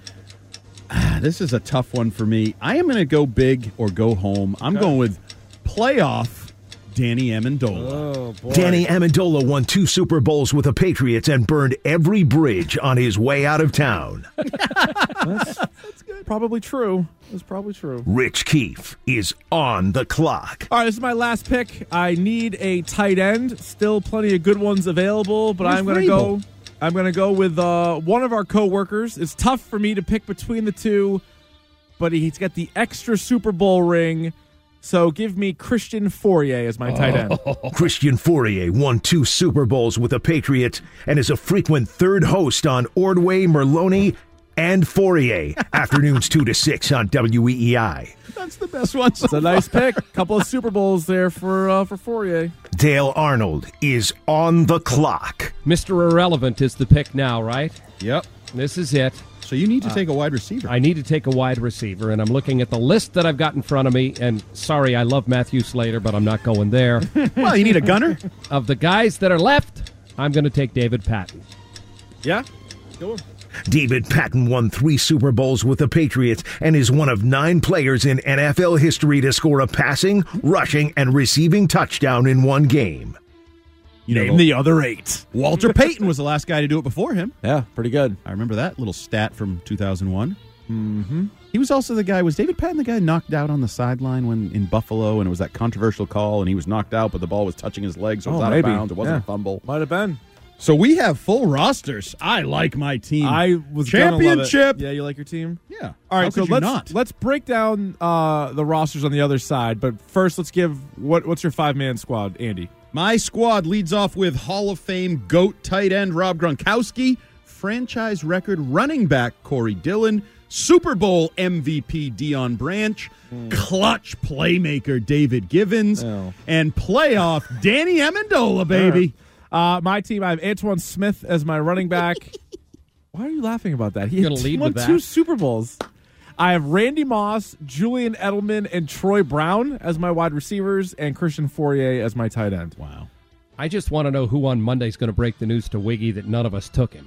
ah, this is a tough one for me. I am going to go big or go home. I'm Okay. going with playoff Danny Amendola. Oh, boy. Danny Amendola won two Super Bowls with the Patriots and burned every bridge on his way out of town. That's, that's good. Probably true. That's probably true. Rich Keefe is on the clock. All right, this is my last pick. I need a tight end. Still plenty of good ones available, but Where's I'm going to Vrabel? go. I'm going to go with uh, one of our coworkers. It's tough for me to pick between the two, but he's got the extra Super Bowl ring. So give me Christian Fourier as my tight end. Christian Fourier won two Super Bowls with the Patriots and is a frequent third host on Ordway, Merloni, and Fourier. Afternoons two to six on W E E I. That's the best one. So It's a nice pick. Couple of Super Bowls there for uh, for Fourier. Dale Arnold is on the clock. Mister Irrelevant is the pick now, right? Yep. This is it. So you need to take a wide receiver. I need to take a wide receiver, and I'm looking at the list that I've got in front of me, and sorry, I love Matthew Slater, but I'm not going there. Well, you need a gunner. Of the guys that are left, I'm going to take David Patton. Yeah? Go on. David Patton won three Super Bowls with the Patriots and is one of nine players in N F L history to score a passing, rushing, and receiving touchdown in one game. You know, Name the other eight. Walter Payton was the last guy to do it before him. Yeah, pretty good. I remember that little stat from two thousand one. Mm-hmm. He was also the guy, was David Patton the guy knocked out on the sideline when in Buffalo, and it was that controversial call, and he was knocked out, but the ball was touching his legs, so it was Oh, out maybe. of bounds. It wasn't Yeah. a fumble. Might have been. So we have full rosters. I like my team. I was gonna love it. Championship. Yeah, you like your team? Yeah. All right, How so could you let's not? let's break down uh, the rosters on the other side. But first, let's give what what's your five man squad, Andy? My squad leads off with Hall of Fame GOAT tight end Rob Gronkowski, franchise record running back Corey Dillon, Super Bowl M V P Deion Branch, clutch playmaker David Givens, Oh. and playoff Danny Amendola, baby. Uh, my team, I have Antoine Smith as my running back. Why are you laughing about that? He You're had gonna lead won with two that? Super Bowls. I have Randy Moss, Julian Edelman, and Troy Brown as my wide receivers, and Christian Fourier as my tight end. Wow. I just want to know who on Monday's going to break the news to Wiggy that none of us took him.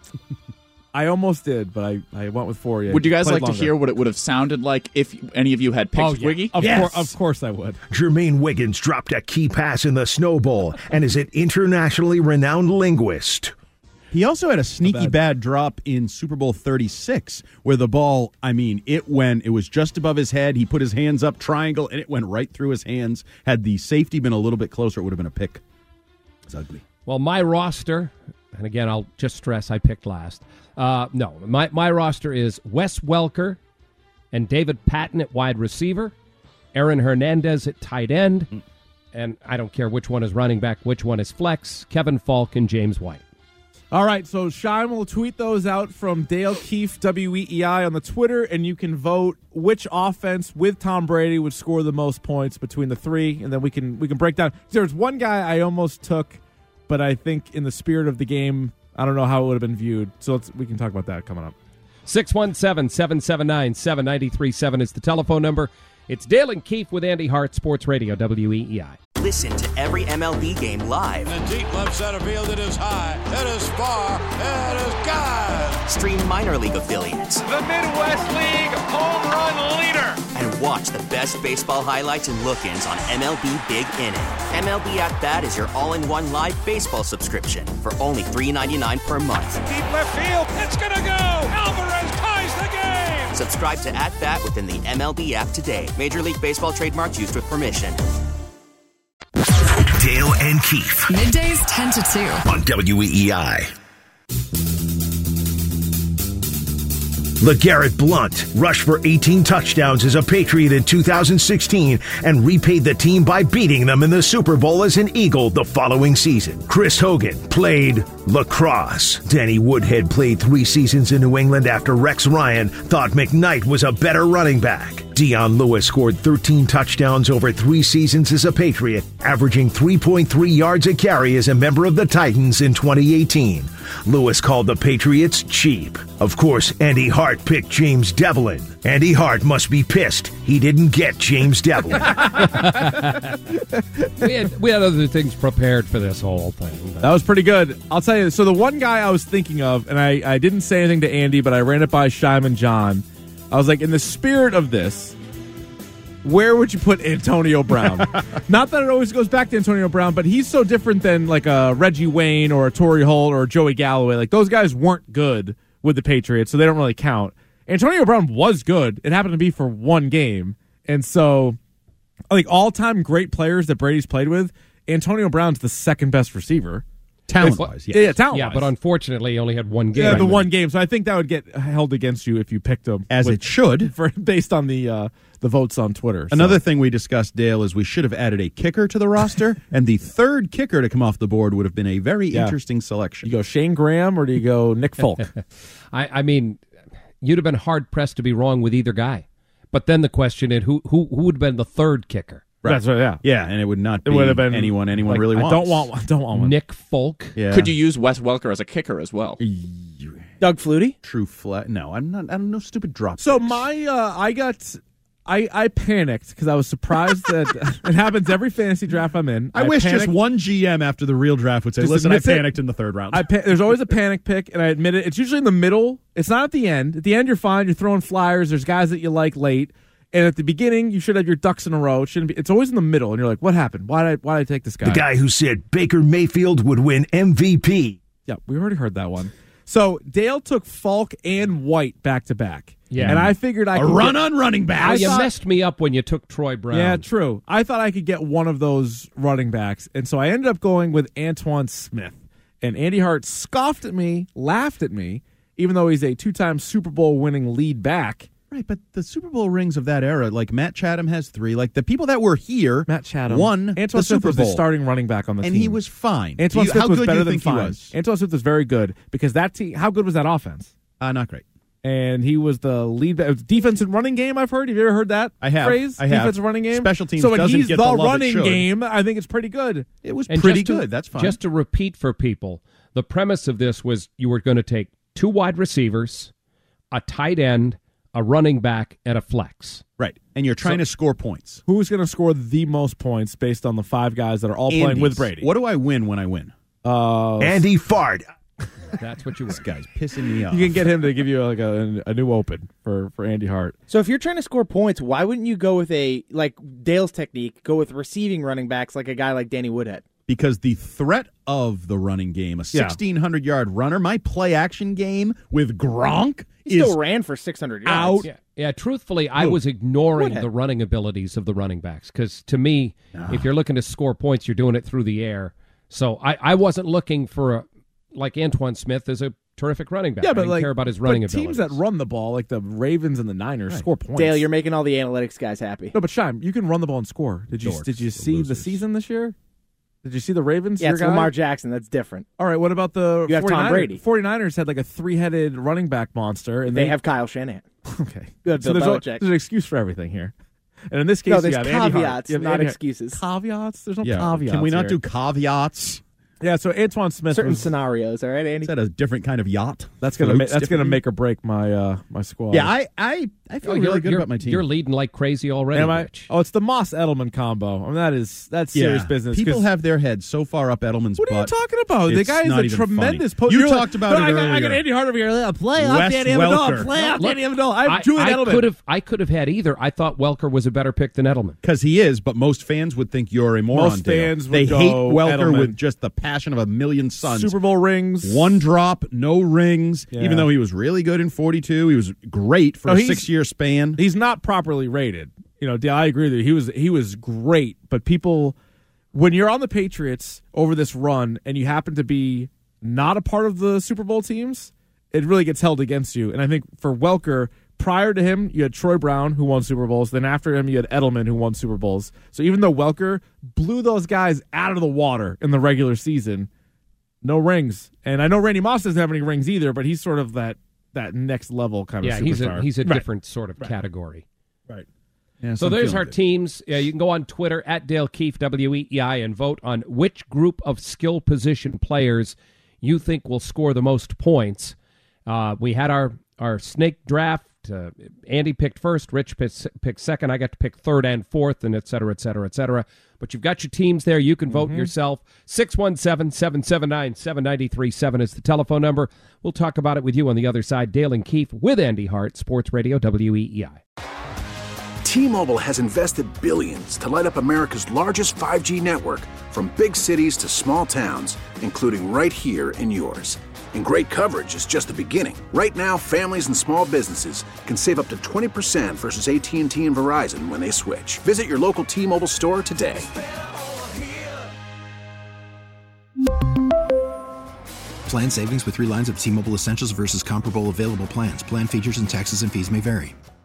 I almost did, but I, I went with Fourier. Would you guys Played like longer. to hear what it would have sounded like if any of you had picked Oh, yeah. Wiggy? Of, Yes. cour- of course I would. Jermaine Wiggins dropped a key pass in the Snow Bowl and is an internationally renowned linguist. He also had a sneaky bad. bad drop in Super Bowl thirty-six where the ball, I mean, it went, it was just above his head. He put his hands up, triangle, and it went right through his hands. Had the safety been a little bit closer, it would have been a pick. It's ugly. Well, my roster, and again, I'll just stress I picked last. Uh, no, my, my roster is Wes Welker and David Patton at wide receiver, Aaron Hernandez at tight end, and I don't care which one is running back, which one is flex, Kevin Falk and James White. All right, so Shime will tweet those out from Dale Keefe, W E E I, on the Twitter, and you can vote which offense with Tom Brady would score the most points between the three, and then we can we can break down. There's one guy I almost took, but I think in the spirit of the game, I don't know how it would have been viewed. So let's, we can talk about that coming up. six one seven, seven seven nine, seven nine three seven is the telephone number. It's Dale and Keefe with Andy Hart, Sports Radio, W E E I. Listen to every M L B game live. In the deep left center field, it is high, it is far, it is gone. Stream minor league affiliates. The Midwest League home run leader. And watch the best baseball highlights and look-ins on M L B Big Inning. M L B At Bat is your all-in-one live baseball subscription for only three dollars and ninety-nine cents per month. Deep left field, it's gonna go. Alvarez ties the game. Subscribe to At Bat within the M L B app today. Major League Baseball trademarks used with permission. Dale and Keefe. Middays ten to two. On W E E I. LeGarrette Blount rushed for eighteen touchdowns as a Patriot in two thousand sixteen and repaid the team by beating them in the Super Bowl as an Eagle the following season. Chris Hogan played lacrosse. Danny Woodhead played three seasons in New England after Rex Ryan thought McKnight was a better running back. Dion Lewis scored thirteen touchdowns over three seasons as a Patriot, averaging three point three yards a carry as a member of the Titans in twenty eighteen. Lewis called the Patriots cheap. Of course, Andy Hart picked James Devlin. Andy Hart must be pissed he didn't get James Devlin. we, had, we had other things prepared for this whole thing. That was pretty good. I'll tell you. So the one guy I was thinking of, and I, I didn't say anything to Andy, but I ran it by Shime and John. I was like, in the spirit of this, where would you put Antonio Brown? Not that it always goes back to Antonio Brown, but he's so different than like a Reggie Wayne or a Torrey Holt or a Joey Galloway. Like those guys weren't good with the Patriots, so they don't really count. Antonio Brown was good. It happened to be for one game. And so, like all-time great players that Brady's played with, Antonio Brown's the second best receiver. Talent-wise, yes. Yeah, talent-wise. Yeah, but unfortunately, he only had one game. Yeah, the one game. So I think that would get held against you if you picked him. As with, it should. For, based on the uh, the votes on Twitter. Another so. thing we discussed, Dale, is we should have added a kicker to the roster, and the third kicker to come off the board would have been a very yeah. interesting selection. You go Shane Graham or do you go Nick Folk? I, I mean, you'd have been hard-pressed to be wrong with either guy. But then the question is, who, who, who would have been the third kicker? Right. That's right, yeah. Yeah, and it would not be it would have been, anyone anyone like, really I wants. don't want one. Don't want one. Nick Folk. Yeah. Could you use Wes Welker as a kicker as well? Doug Flutie? True flat. No, I'm not. I don't know. Stupid drop. So picks. my, uh, I got, I, I panicked because I was surprised that it happens every fantasy draft I'm in. I, I wish panicked. just one G M after the real draft would say, Just "Listen, I admits it. panicked in the third round." I pa- there's always a panic pick, and I admit it. It's usually in the middle. It's not at the end. At the end, you're fine. You're throwing flyers. There's guys that you like late. And at the beginning, you should have your ducks in a row. It shouldn't be. It's always in the middle, and you're like, "What happened? Why did I, why did I take this guy?" The guy who said Baker Mayfield would win M V P. Yeah, we already heard that one. So Dale took Falk and White back to back. Yeah, and I figured I a could run get, on running back. Well, you thought, messed me up when you took Troy Brown. Yeah, true. I thought I could get one of those running backs, and so I ended up going with Antoine Smith. And Andy Hart scoffed at me, laughed at me, even though he's a two-time Super Bowl winning lead back. Right, but the Super Bowl rings of that era, like Matt Chatham has three. Like the people that were here, Matt Chatham won Antoine the Smith Super was Bowl. the starting running back on the and team, he was fine. Antoine you, Smith how was good better do you than think fine. he was? Antoine Smith was very good because that team. How good was that offense? Uh, not great. And he was the lead defense and running game. I've heard. Have you ever heard that I have. phrase? I have. Defense and running game. Special teams So when doesn't he's get the, the love it running should. game, I think it's pretty good. It was And pretty just to- good. That's fine. Just to repeat for people, the premise of this was you were going to take two wide receivers, a tight end, a running back, and a flex. Right. And you're trying So- to score points. Who's going to score the most points based on the five guys that are all playing Andy's. with Brady? What do I win when I win? Uh, Andy Fart. That's what you This were. guy's pissing me off. You can get him to give you like a, a new open for, for Andy Hart. So if you're trying to score points, why wouldn't you go with a, like Dale's technique, go with receiving running backs like a guy like Danny Woodhead? Because the threat of the running game, a Yeah. sixteen hundred yard runner, my play action game with Gronk He is still ran for six hundred yards. out. Yeah, yeah. Truthfully, I Who? was ignoring Woodhead. the running abilities of the running backs because, to me, if you're looking to score points, you're doing it through the air. So I, I wasn't looking for a like Antoine Smith is a terrific running back. Yeah, I but didn't like care about his running but teams abilities. that run the ball, like the Ravens and the Niners, score points. Dale, you're making all the analytics guys happy. no, but Shime, you can run the ball and score. Did you Dorks, did you the see the losers. season this year? Did you see the Ravens? Yeah, your it's guy? Lamar Jackson. That's different. All right, what about the You have Tom 49ers? Brady. 49ers had like a three-headed running back monster. And They, they, have Kyle Shanahan. Okay. Good, So Bill there's, a, Belichick. there's an excuse for everything here. And in this case, No, you there's have Andy Hart. caveats, You have not Andy Hart. excuses. Caveats? There's no Yeah. caveats. Can we not here. do caveats? Yeah, so Antoine Smith Certain was, scenarios, all right, Andy? Is that a different kind of yacht? that's gonna ma- Floats that's gonna differently? make or break my uh, my squad. Yeah, I I, I feel Oh, really you're, good you're- about my team. You're leading like crazy already, Am I? Rich. Oh, it's the Moss Edelman combo. I mean, that is that's yeah. serious business. People 'cause- have their heads so far up Edelman's What are you butt. talking about? The It's guy is not a even tremendous. funny. Po- You You're talked like, about no, it I got, I earlier. got Andy Hart over here. Playoff Wes Danny Amendola. Welker. Playoff Look, Danny Amendola. I I, have Julian I Edelman. could have I could have had either. I thought Welker was a better pick than Edelman. Because he is, but most fans would think you're a moron. Most Dale. fans would They go hate Welker Edelman. with just the passion of a million suns. Super Bowl rings. One drop, no rings. Yeah. Even though he was really good in forty-two, he was great for No, a he's- six-year span. He's not properly rated. You know, I agree with you. He was he was great, but people, when you're on the Patriots over this run and you happen to be not a part of the Super Bowl teams, it really gets held against you. And I think for Welker, prior to him, you had Troy Brown, who won Super Bowls. Then after him, you had Edelman, who won Super Bowls. So even though Welker blew those guys out of the water in the regular season, no rings. And I know Randy Moss doesn't have any rings either, but he's sort of that that next level kind Yeah, of he's a superstar. he's a Right. different sort of Right. category. Right. Yeah, So I'm there's feeling our good. teams. Uh, you can go on Twitter at Dale Keefe, W E E I, and vote on which group of skill position players you think will score the most points. Uh, we had our, our snake draft. Uh, Andy picked first, Rich picked, picked second. I got to pick third and fourth, and et cetera, et cetera, et cetera. But you've got your teams there. You can vote Mm-hmm. yourself. six one seven, seven seven nine, seven nine three seven is the telephone number. We'll talk about it with you on the other side. Dale and Keefe with Andy Hart, Sports Radio, W E E I. T-Mobile has invested billions to light up America's largest five G network, from big cities to small towns, including right here in yours. And great coverage is just the beginning. Right now, families and small businesses can save up to twenty percent versus A T and T and Verizon when they switch. Visit your local T-Mobile store today. Plan savings with three lines of T-Mobile Essentials versus comparable available plans. Plan features and taxes and fees may vary.